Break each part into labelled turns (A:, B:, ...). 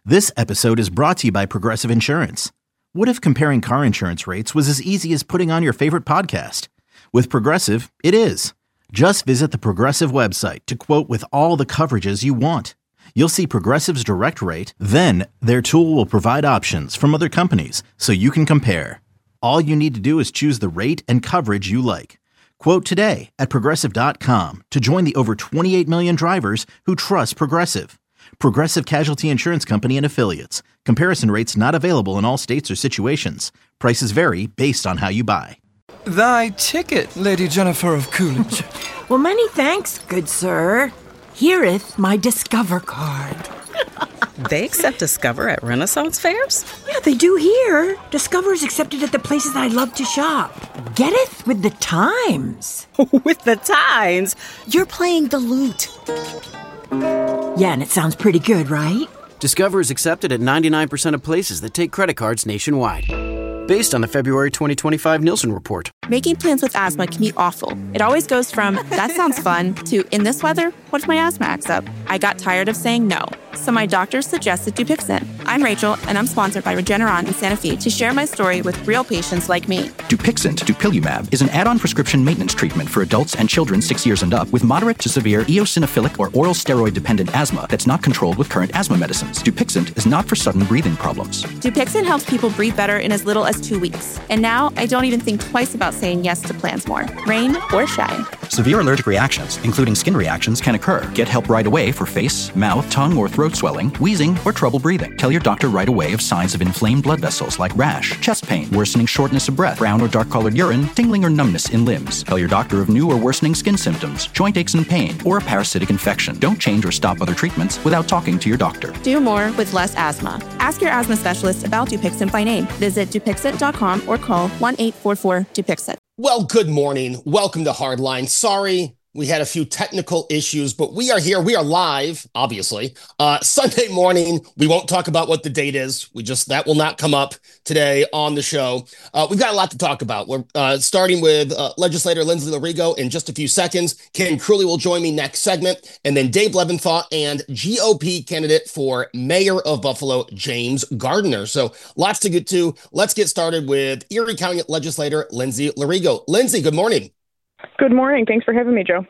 A: This episode is brought to you by Progressive Insurance. What if comparing car insurance rates was as easy as putting on your favorite podcast? With Progressive, it is. Just visit the Progressive website to quote with all the coverages you want. You'll see Progressive's direct rate, then their tool will provide options from other companies so you can compare. All you need to do is choose the rate and coverage you like. Quote today at Progressive.com to join the over 28 million drivers who trust Progressive. Progressive Casualty Insurance Company and Affiliates. Comparison rates not available in all states or situations. Prices vary based on how you buy.
B: Thy ticket, Lady Jennifer of Coolidge.
C: Well, many thanks, good sir. Here'th my Discover card.
D: They accept Discover at Renaissance fairs?
C: Yeah, they do here. Discover is accepted at the places I love to shop. Getteth with the times.
D: With the times? You're playing the lute.
C: Yeah, and it sounds pretty good, right?
E: Discover is accepted at 99% of places that take credit cards nationwide. Based on the February 2025 Nielsen report.
F: Making plans with asthma can be awful. It always goes from, that sounds fun, to, in this weather, what if my asthma acts up? I got tired of saying no. So my doctor suggested Dupixent. I'm Rachel, and I'm sponsored by Regeneron in Santa Fe to share my story with real patients like me.
G: Dupixent, dupilumab, is an add-on prescription maintenance treatment for adults and children 6 years and up with moderate to severe eosinophilic or oral steroid-dependent asthma that's not controlled with current asthma medicines. Dupixent is not for sudden breathing problems.
F: Dupixent helps people breathe better in as little as 2 weeks. And now I don't even think twice about saying yes to plans more, rain or shine.
G: Severe allergic reactions, including skin reactions, can occur. Get help right away for face, mouth, tongue, or throat swelling, wheezing, or trouble breathing. Tell your doctor right away of signs of inflamed blood vessels like rash, chest pain, worsening shortness of breath, brown or dark-colored urine, tingling or numbness in limbs. Tell your doctor of new or worsening skin symptoms, joint aches and pain, or a parasitic infection. Don't change or stop other treatments without talking to your doctor.
F: Do more with less asthma. Ask your asthma specialist about Dupixent by name. Visit Dupixent.com or call 1-844-DUPIXENT.
H: Well, good morning. Welcome to Hardline. Sorry, we had a few technical issues, but we are here. We are live, obviously. Sunday morning, we won't talk about what the date is. That will not come up today on the show. We've got a lot to talk about. We're starting with legislator Lindsay Larigo in just a few seconds. Ken Crewley will join me next segment. And then Dave Leventhal and GOP candidate for mayor of Buffalo, James Gardner. So lots to get to. Let's get started with Erie County legislator Lindsay Larigo. Lindsay, good morning.
I: Good morning. Thanks for having me, Joe.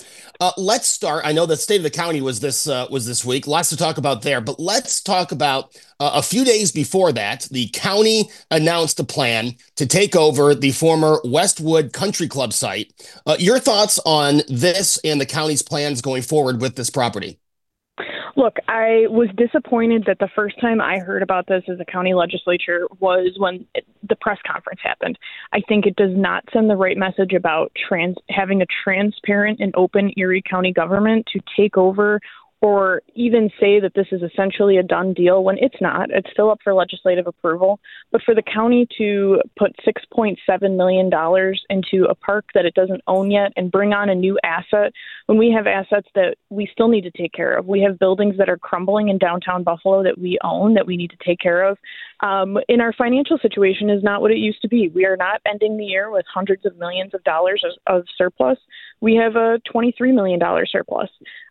H: Let's start. I know the state of the county was this week. Lots to talk about there, but let's talk about a few days before that. The county announced a plan to take over the former Westwood Country Club site. Your thoughts on this and the county's plans going forward with this property?
I: Look, I was disappointed that the first time I heard about this as a county legislature was when the press conference happened. I think it does not send the right message about having a transparent and open Erie County government to take over or even say that this is essentially a done deal when it's not. It's still up for legislative approval. But for the county to put $6.7 million into a park that it doesn't own yet and bring on a new asset when we have assets that we still need to take care of. We have buildings that are crumbling in downtown Buffalo that we own that we need to take care of. And our financial situation is not what it used to be. We are not ending the year with hundreds of millions of dollars of surplus. We have a $23 million surplus.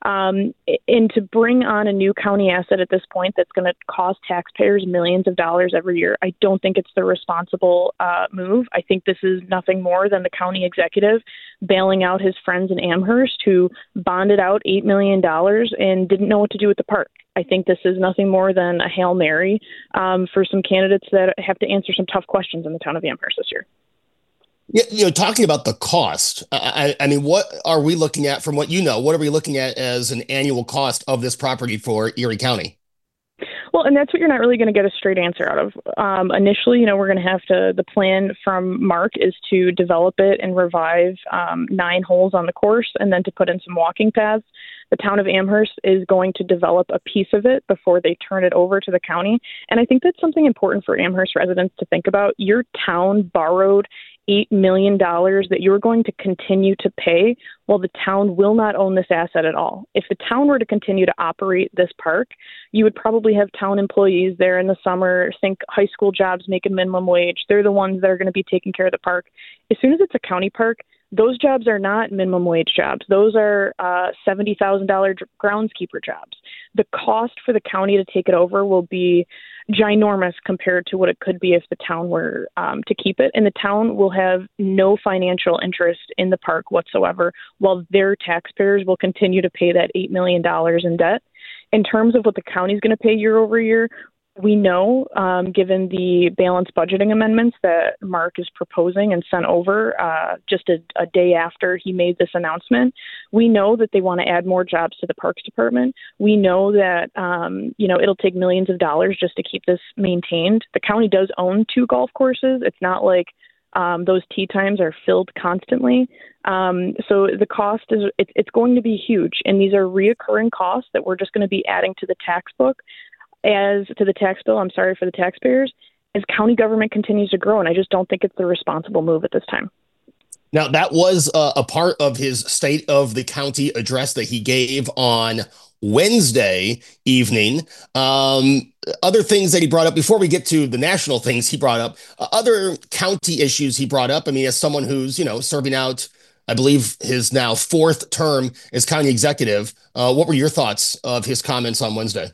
I: And to bring on a new county asset at this point that's going to cost taxpayers millions of dollars every year, I don't think it's the responsible move. I think this is nothing more than the county executive bailing out his friends in Amherst who bonded out $8 million and didn't know what to do with the park. I think this is nothing more than a Hail Mary for some candidates that have to answer some tough questions in the town of Amherst this year.
H: Yeah, talking about the cost, I mean, what are we looking at from what you know? What are we looking at as an annual cost of this property for Erie County?
I: Well, and that's what you're not really going to get a straight answer out of. Initially, we're going to have to, the plan from Mark is to develop it and revive 9 holes on the course and then to put in some walking paths. The town of Amherst is going to develop a piece of it before they turn it over to the county. And I think that's something important for Amherst residents to think about. Your town borrowed $8 million that you are going to continue to pay while the town will not own this asset at all. If the town were to continue to operate this park, you would probably have town employees there in the summer, think high school jobs making minimum wage. They're the ones that are going to be taking care of the park. As soon as it's a county park, those jobs are not minimum wage jobs. Those are $70,000 groundskeeper jobs. The cost for the county to take it over will be ginormous compared to what it could be if the town were to keep it. And the town will have no financial interest in the park whatsoever, while their taxpayers will continue to pay that $8 million in debt. In terms of what the county is going to pay year over year, we know, given the balanced budgeting amendments that Mark is proposing and sent over just a day after he made this announcement, we know that they want to add more jobs to the Parks Department. We know that, it'll take millions of dollars just to keep this maintained. The county does own 2 golf courses. It's not like those tee times are filled constantly. So the cost it's going to be huge. And these are reoccurring costs that we're just going to be adding to the tax book. For the taxpayers, as county government continues to grow. And I just don't think it's the responsible move at this time.
H: Now, that was a part of his State of the County address that he gave on Wednesday evening. Other things that he brought up before we get to the national things he brought up, other county issues he brought up. I mean, as someone who's, serving out, I believe, his now 4th term as county executive, what were your thoughts of his comments on Wednesday?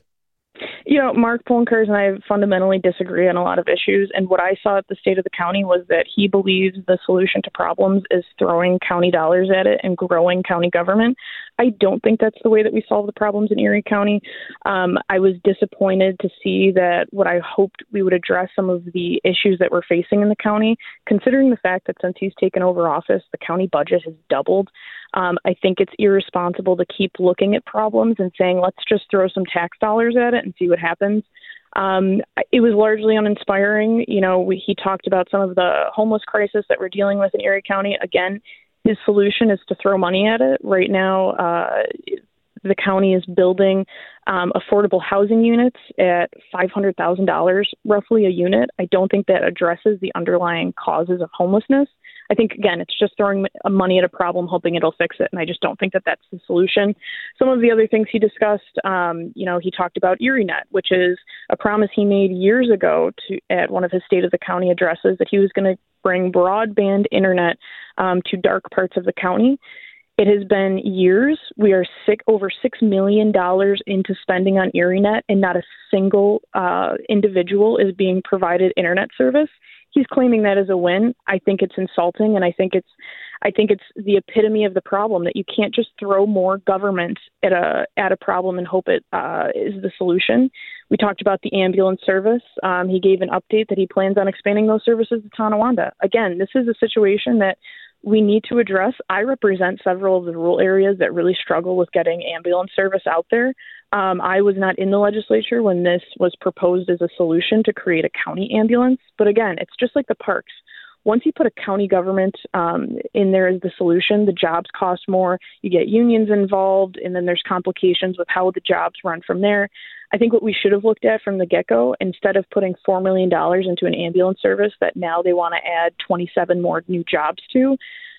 I: Mark Poloncarz and I fundamentally disagree on a lot of issues. And what I saw at the State of the County was that he believes the solution to problems is throwing county dollars at it and growing county government. I don't think that's the way that we solve the problems in Erie County. I was disappointed to see that what I hoped we would address some of the issues that we're facing in the county, considering the fact that since he's taken over office, the county budget has doubled. I think it's irresponsible to keep looking at problems and saying, let's just throw some tax dollars at it and see what happens. It was largely uninspiring. He talked about some of the homeless crisis that we're dealing with in Erie County. Again, his solution is to throw money at it. Right now, the county is building affordable housing units at $500,000 roughly a unit. I don't think that addresses the underlying causes of homelessness. I think, again, it's just throwing money at a problem, hoping it'll fix it. And I just don't think that that's the solution. Some of the other things he discussed, he talked about ErieNet, which is a promise he made years ago at one of his State of the County addresses that he was going to bring broadband internet to dark parts of the county. It has been years. We are over $6 million into spending on ErieNet, and not a single individual is being provided internet service. He's claiming that as a win. I think it's insulting, and I think it's the epitome of the problem that you can't just throw more government at a problem and hope it is the solution. We talked about the ambulance service. He gave an update that he plans on expanding those services to Tonawanda. Again, this is a situation that we need to address. I represent several of the rural areas that really struggle with getting ambulance service out there. I was not in the legislature when this was proposed as a solution to create a county ambulance. But again, it's just like the parks. Once you put a county government in there as the solution, the jobs cost more, you get unions involved, and then there's complications with how the jobs run from there. I think what we should have looked at from the get-go, instead of putting $4 million into an ambulance service that now they want to add 27 more new jobs to,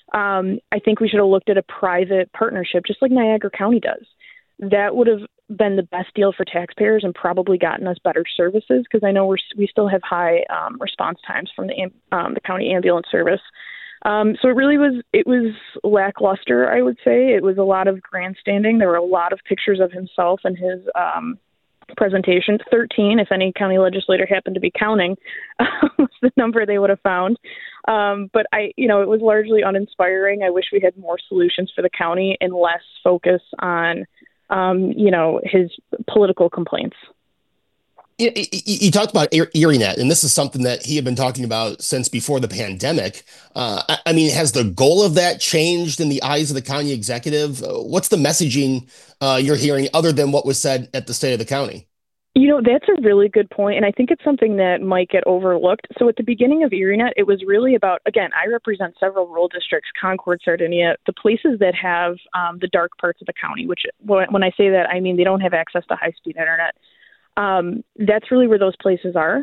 I: I think we should have looked at a private partnership, just like Niagara County does. That would have been the best deal for taxpayers and probably gotten us better services, because I know we still have high response times from the county ambulance service. So it was lackluster, I would say. It was a lot of grandstanding. There were a lot of pictures of himself and his presentation. 13, if any county legislator happened to be counting, was the number they would have found. But it was largely uninspiring. I wish we had more solutions for the county and less focus on his political complaints.
H: You talked about ErieNet, and this is something that he had been talking about since before the pandemic. Has the goal of that changed in the eyes of the county executive? What's the messaging you're hearing other than what was said at the State of the County?
I: That's a really good point, and I think it's something that might get overlooked. So at the beginning of ErieNet, it was really about, again, I represent several rural districts, Concord, Sardinia, the places that have the dark parts of the county, which when I say that, I mean they don't have access to high-speed internet. That's really where those places are.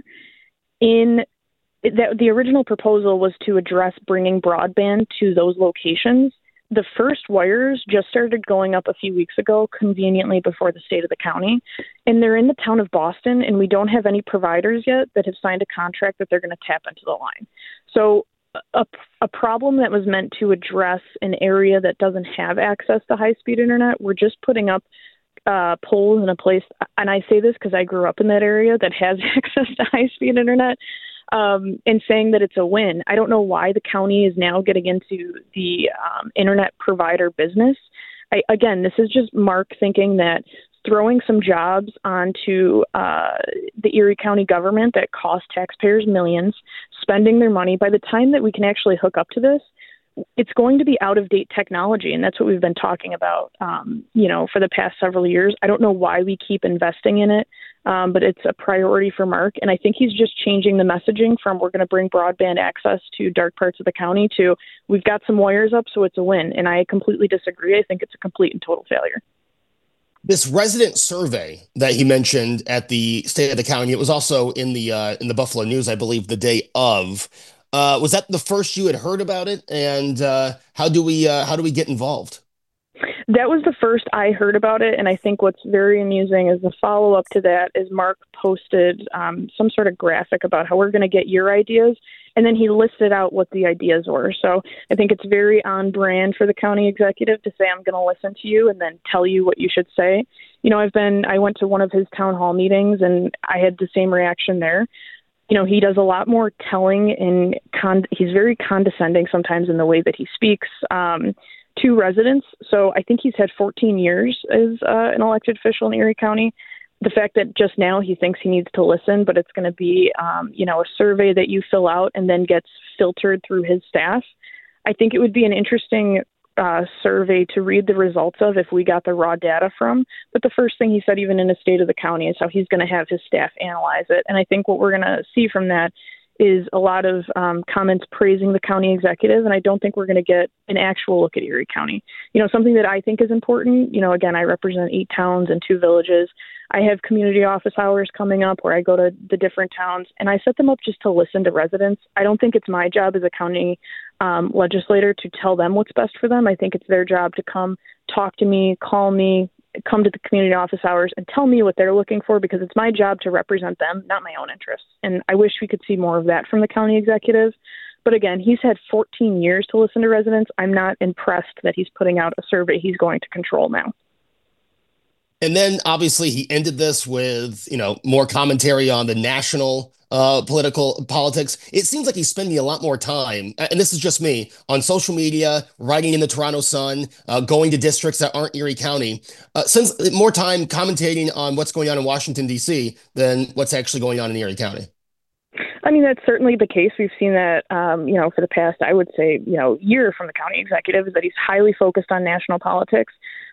I: The original proposal was to address bringing broadband to those locations. The first wires just started going up a few weeks ago, conveniently before the State of the County, and they're in the town of Boston, and we don't have any providers yet that have signed a contract that they're going to tap into the line. So a problem that was meant to address an area that doesn't have access to high-speed internet, we're just putting up polls in a place, and I say this because I grew up in that area that has access to high-speed internet, and saying that it's a win. I don't know why the county is now getting into the internet provider business. Again, this is just Mark thinking that throwing some jobs onto the Erie County government that cost taxpayers millions, spending their money, by the time that we can actually hook up to this, it's going to be out-of-date technology, and that's what we've been talking about, for the past several years. I don't know why we keep investing in it, but it's a priority for Mark, and I think he's just changing the messaging from we're going to bring broadband access to dark parts of the county to we've got some wires up, so it's a win, and I completely disagree. I think it's a complete and total failure.
H: This resident survey that he mentioned at the State of the County, it was also in the Buffalo News, I believe, the day of. Was that the first you had heard about it? And how do we get involved?
I: That was the first I heard about it, and I think what's very amusing is the follow-up to that is Mark posted some sort of graphic about how we're going to get your ideas, and then he listed out what the ideas were. So I think it's very on brand for the county executive to say, I'm going to listen to you and then tell you what you should say. I went to one of his town hall meetings, and I had the same reaction there. He does a lot more telling, and he's very condescending sometimes in the way that he speaks to residents. So I think he's had 14 years as an elected official in Erie County. The fact that just now he thinks he needs to listen, but it's going to be, a survey that you fill out and then gets filtered through his staff. I think it would be an interesting survey to read the results of if we got the raw data from. But the first thing he said, even in a State of the County, is how he's going to have his staff analyze it. And I think what we're going to see from that is a lot of comments praising the county executive, and I don't think we're going to get an actual look at Erie County. Something that I think is important, again, I represent 8 towns and 2 villages. I have community office hours coming up where I go to the different towns, and I set them up just to listen to residents. I don't think it's my job as a county legislator to tell them what's best for them. I think it's their job to come talk to me, call me, come to the community office hours and tell me what they're looking for, because it's my job to represent them, not my own interests. And I wish we could see more of that from the county executive. But again, he's had 14 years to listen to residents. I'm not impressed that he's putting out a survey he's going to control now.
H: And then obviously he ended this with, more commentary on the national politics. It seems like he's spending a lot more time, and this is just me, on social media, writing in the Toronto Sun, going to districts that aren't Erie County, since more time commentating on what's going on in Washington, D.C. than what's actually going on in Erie County.
I: I mean, that's certainly the case. We've seen that, for the past, I would say, year from the county executive, is that he's highly focused on national politics.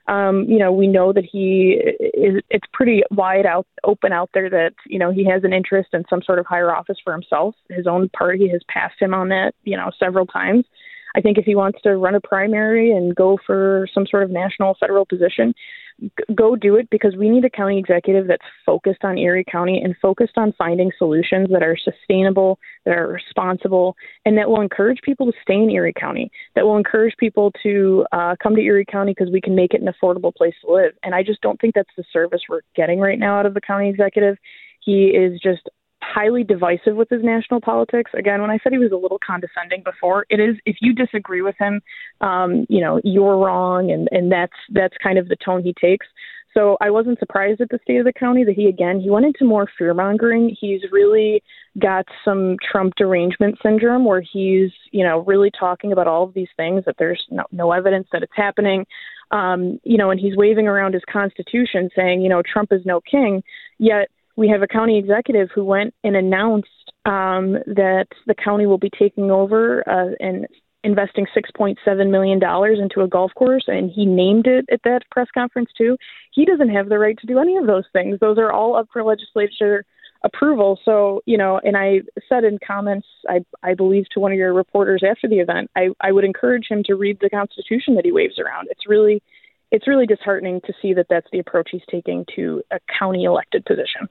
I: We know that it's pretty open out there that, he has an interest in some sort of higher office for himself. His own party has passed him on that, several times. I think if he wants to run a primary and go for some sort of national federal position, go do it, because we need a county executive that's focused on Erie County and focused on finding solutions that are sustainable, that are responsible, and that will encourage people to stay in Erie County, that will encourage people to come to Erie County because we can make it an affordable place to live. And I just don't think that's the service we're getting right now out of the county executive. He is just highly divisive with his national politics. Again, when I said he was a little condescending before, it is, if you disagree with him, you're wrong, and that's kind of the tone he takes. So I wasn't surprised at the State of the County that he went into more fear-mongering. He's really got some Trump derangement syndrome where he's, really talking about all of these things that there's no evidence that it's happening. And he's waving around his Constitution saying, Trump is no king, yet we have a county executive who went and announced that the county will be taking over and investing $6.7 million into a golf course, and he named it at that press conference too. He doesn't have the right to do any of those things. Those are all up for legislature approval. So, and I said in comments, I believe to one of your reporters after the event, I would encourage him to read the Constitution that he waves around. It's really disheartening to see that that's the approach he's taking to a county elected position.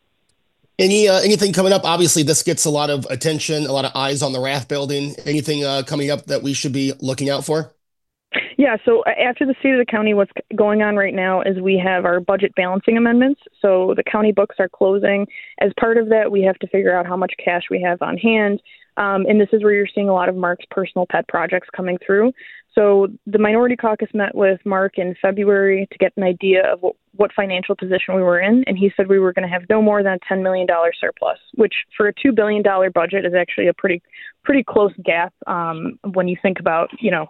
H: Anything coming up? Obviously, this gets a lot of attention, a lot of eyes on the Rath building. Anything coming up that we should be looking out for?
I: Yeah, so after the state of the county, what's going on right now is we have our budget balancing amendments. So the county books are closing. As part of that, we have to figure out how much cash we have on hand. And this is where you're seeing a lot of Mark's personal pet projects coming through. So the Minority Caucus met with Mark in February to get an idea of what financial position we were in. And he said we were going to have no more than a $10 million surplus, which for a $2 billion budget is actually a pretty close gap when you think about,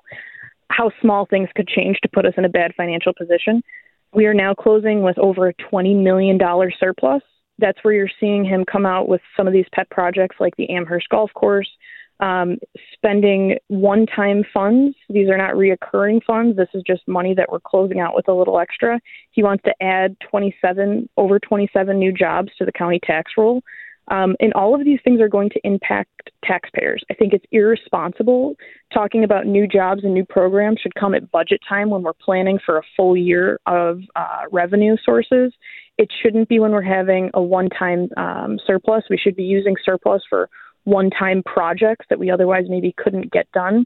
I: how small things could change to put us in a bad financial position. We are now closing with over a $20 million surplus. That's where you're seeing him come out with some of these pet projects like the Amherst Golf Course, spending one-time funds. These are not reoccurring funds. This is just money that we're closing out with a little extra. He wants to add over 27 new jobs to the county tax roll. And all of these things are going to impact taxpayers. I think it's irresponsible talking about new jobs and new programs should come at budget time when we're planning for a full year of revenue sources. It shouldn't be when we're having a one-time surplus. We should be using surplus for one-time projects that we otherwise maybe couldn't get done.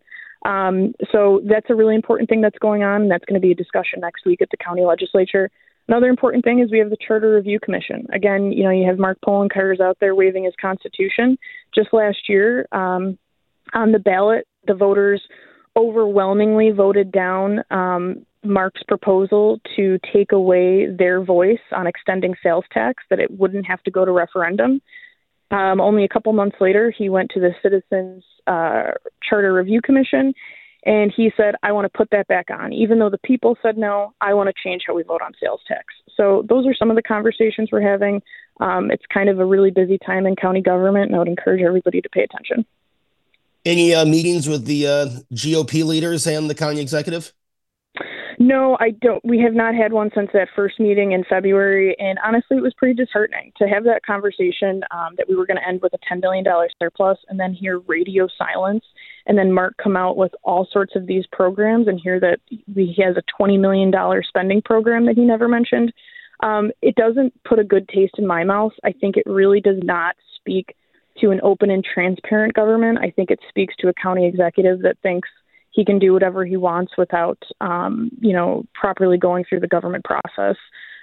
I: So that's a really important thing that's going on, and that's going to be a discussion next week at the county legislature. Another important thing is we have the Charter Review Commission. Again, you have Mark Poloncarz out there waving his Constitution. Just last year, on the ballot, the voters overwhelmingly voted down Mark's proposal to take away their voice on extending sales tax, that it wouldn't have to go to referendum. Only a couple months later, he went to the Citizens Charter Review Commission, and he said, I want to put that back on. Even though the people said no, I want to change how we vote on sales tax. So those are some of the conversations we're having. It's kind of a really busy time in county government, and I would encourage everybody to pay attention.
H: Any meetings with the GOP leaders and the county executive?
I: No, I don't. We have not had one since that first meeting in February. And honestly, it was pretty disheartening to have that conversation that we were going to end with a $10 billion surplus and then hear radio silence. And then Mark come out with all sorts of these programs and hear that he has a $20 million spending program that he never mentioned. It doesn't put a good taste in my mouth. I think it really does not speak to an open and transparent government. I think it speaks to a county executive that thinks he can do whatever he wants without, properly going through the government process.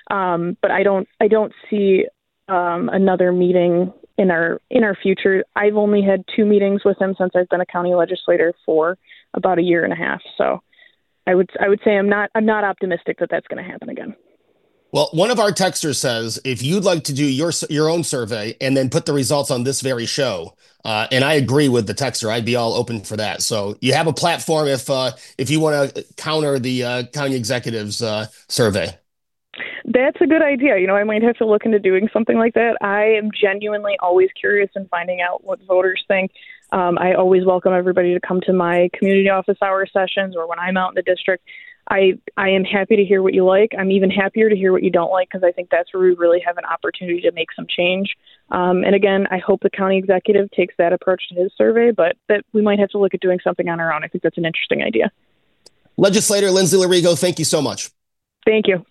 I: But I don't see another meeting in our future. I've only had 2 meetings with him since I've been a county legislator for about a year and a half. So I would say I'm not optimistic that that's going to happen again.
H: Well, one of our texters says, if you'd like to do your own survey and then put the results on this very show, and I agree with the texter, I'd be all open for that. So you have a platform if you want to counter the county executive's survey.
I: That's a good idea. I might have to look into doing something like that. I am genuinely always curious in finding out what voters think. I always welcome everybody to come to my community office hour sessions or when I'm out in the district. I am happy to hear what you like. I'm even happier to hear what you don't like because I think that's where we really have an opportunity to make some change. And again, I hope the county executive takes that approach to his survey, but that we might have to look at doing something on our own. I think that's an interesting idea.
H: Legislator Lindsay Larigo, thank you so much.
I: Thank you.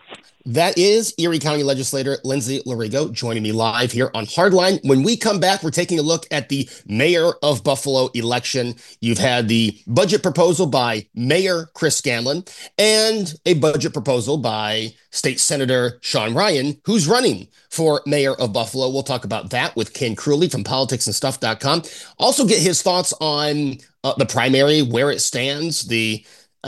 H: That is Erie County Legislator Lindsay Larigo joining me live here on Hardline. When we come back, we're taking a look at the Mayor of Buffalo election. You've had the budget proposal by Mayor Chris Scanlon and a budget proposal by State Senator Sean Ryan, who's running for Mayor of Buffalo. We'll talk about that with Ken Crewley from politicsandstuff.com. Also get his thoughts on the primary, where it stands, the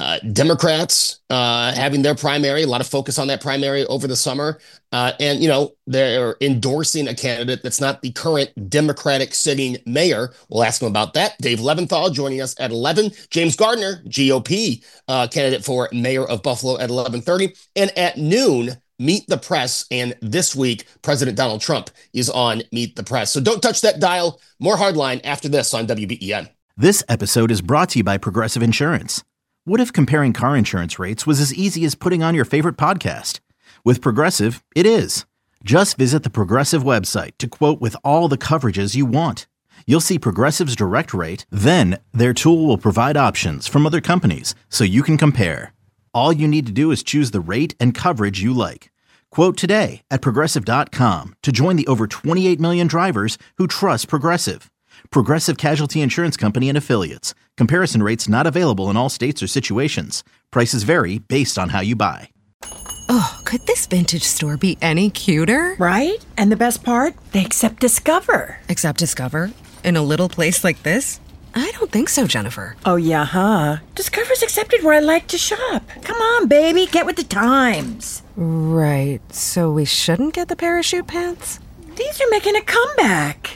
H: Democrats having their primary, a lot of focus on that primary over the summer. And they're endorsing a candidate that's not the current Democratic sitting mayor. We'll ask him about that. Dave Leventhal joining us at 11. James Gardner, GOP candidate for Mayor of Buffalo at 11:30. And at noon, Meet the Press. And this week, President Donald Trump is on Meet the Press. So don't touch that dial. More Hardline after this on WBEN.
A: This episode is brought to you by Progressive Insurance. What if comparing car insurance rates was as easy as putting on your favorite podcast? With Progressive, it is. Just visit the Progressive website to quote with all the coverages you want. You'll see Progressive's direct rate, then their tool will provide options from other companies so you can compare. All you need to do is choose the rate and coverage you like. Quote today at Progressive.com to join the over 28 million drivers who trust Progressive. Progressive Casualty Insurance Company and Affiliates. Comparison rates not available in all states or situations. Prices vary based on how you buy.
J: Oh, could this vintage store be any cuter?
C: Right? And the best part? They accept Discover.
J: Accept Discover? In a little place like this? I don't think so, Jennifer.
C: Oh, yeah, huh? Discover's accepted where I like to shop. Come on, baby, get with the times.
J: Right, so we shouldn't get the parachute pants?
C: These are making a comeback.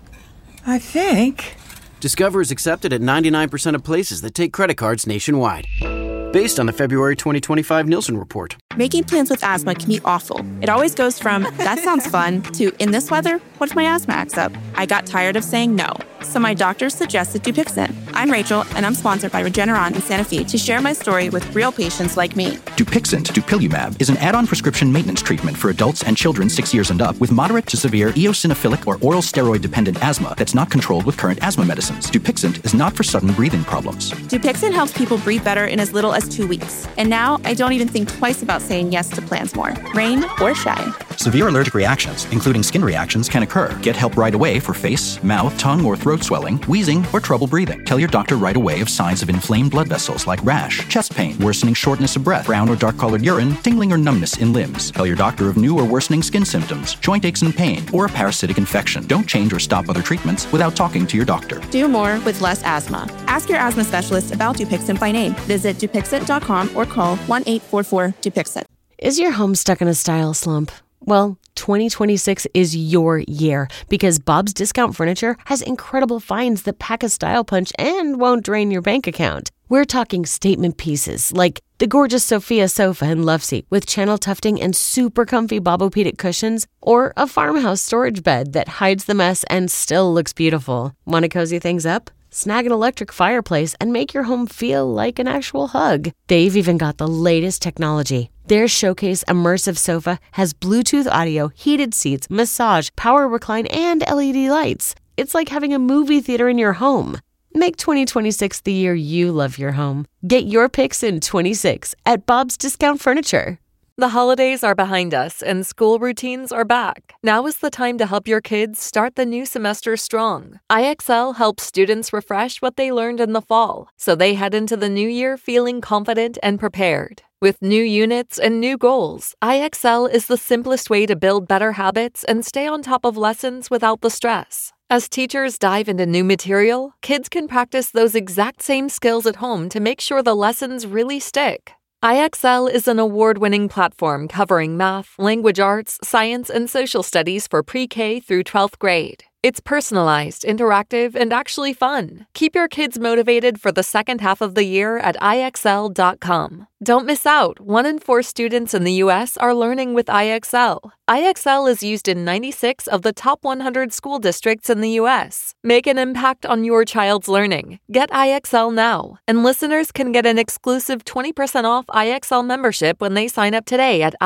C: I think.
E: Discover is accepted at 99% of places that take credit cards nationwide. Based on the February 2025 Nielsen report.
F: Making plans with asthma can be awful. It always goes from, that sounds fun, to, in this weather, what if my asthma acts up? I got tired of saying no, so my doctor suggested Dupixent. I'm Rachel, and I'm sponsored by Regeneron in Santa Fe to share my story with real patients like me.
G: Dupixent, dupilumab, is an add-on prescription maintenance treatment for adults and children 6 years and up with moderate to severe eosinophilic or oral steroid-dependent asthma that's not controlled with current asthma medicines. Dupixent is not for sudden breathing problems.
F: Dupixent helps people breathe better in as little as 2 weeks. And now I don't even think twice about saying yes to plans more, rain or shine.
G: Severe allergic reactions, including skin reactions, can occur. Get help right away for face, mouth, tongue, or throat swelling, wheezing, or trouble breathing. Tell your doctor right away of signs of inflamed blood vessels like rash, chest pain, worsening shortness of breath, brown or dark-colored urine, tingling or numbness in limbs. Tell your doctor of new or worsening skin symptoms, joint aches and pain, or a parasitic infection. Don't change or stop other treatments without talking to your doctor.
F: Do more with less asthma. Ask your asthma specialist about Dupixent by name. Visit Dupixent.com or call 1-844-DUPIXENT.
K: Is your home stuck in a style slump? Well, 2026 is your year because Bob's Discount Furniture has incredible finds that pack a style punch and won't drain your bank account. We're talking statement pieces like the gorgeous Sophia sofa and love seat with channel tufting and super comfy Bobopedic cushions, or a farmhouse storage bed that hides the mess and still looks beautiful. Want to cozy things up? Snag an electric fireplace and make your home feel like an actual hug. They've even got the latest technology. Their Showcase Immersive Sofa has Bluetooth audio, heated seats, massage, power recline, and LED lights. It's like having a movie theater in your home. Make 2026 the year you love your home. Get your picks in 26 at Bob's Discount Furniture.
L: The holidays are behind us and school routines are back. Now is the time to help your kids start the new semester strong. IXL helps students refresh what they learned in the fall, so they head into the new year feeling confident and prepared. With new units and new goals, IXL is the simplest way to build better habits and stay on top of lessons without the stress. As teachers dive into new material, kids can practice those exact same skills at home to make sure the lessons really stick. IXL is an award-winning platform covering math, language arts, science, and social studies for pre-K through 12th grade. It's personalized, interactive, and actually fun. Keep your kids motivated for the second half of the year at IXL.com. Don't miss out. 1 in 4 students in the U.S. are learning with IXL. IXL is used in 96 of the top 100 school districts in the U.S. Make an impact on your child's learning. Get IXL now. And listeners can get an exclusive 20% off IXL membership when they sign up today at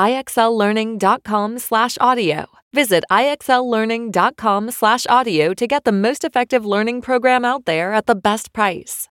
L: IXLlearning.com/audio. Visit IXLlearning.com/audio to get the most effective learning program out there at the best price.